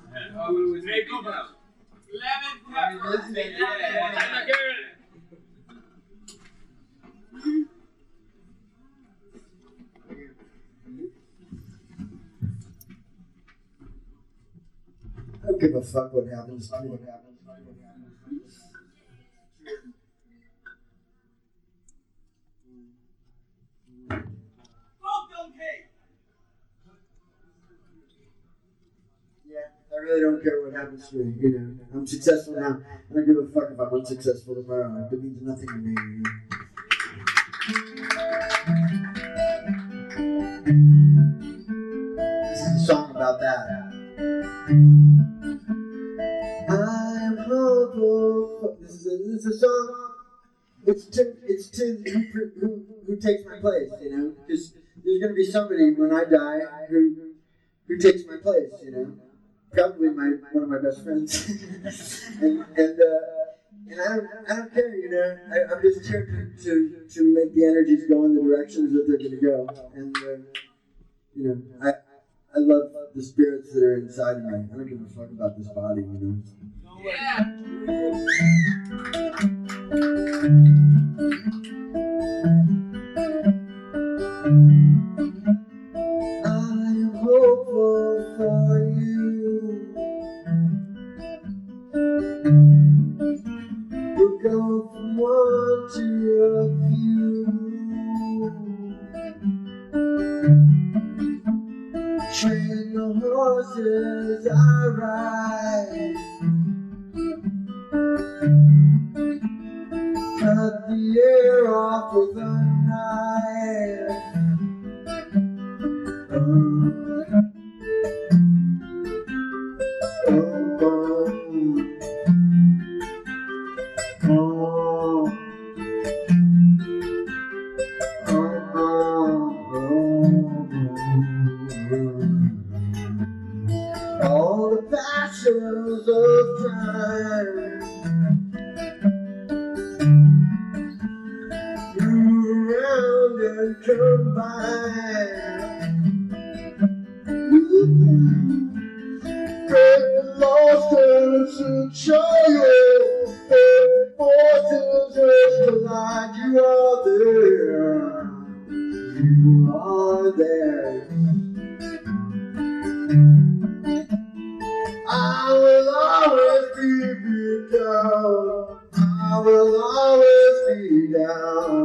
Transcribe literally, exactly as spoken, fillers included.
I don't give a fuck what happens to me. Yeah, I really don't care what happens to me. You know, I'm successful now. I don't give a fuck if I'm unsuccessful tomorrow. It means nothing to me. You know? This is a song about that. I'm hopeful. This is a, this is a song. It's to it's to who, who, who takes my place, you know. Because there's gonna be somebody when I die who who takes my place, you know. Probably my one of my best friends. and and uh, and I don't I don't care, you know. I, I'm just here to, to to make the energies go in the directions that they're gonna go. And uh, you know, I. I love the spirits that are inside of me. I don't give a fuck about this body, you know. Yeah. I'm hopeful for you. We'll go from one to a few. Train the horses I ride. Cut the air off with a knife. Oh, oh, oh, oh, oh, oh. All the passions of time move around and combine. Get lost in its child, and forces just collide. You are there, you are there. I will always be, be down. I will always be down.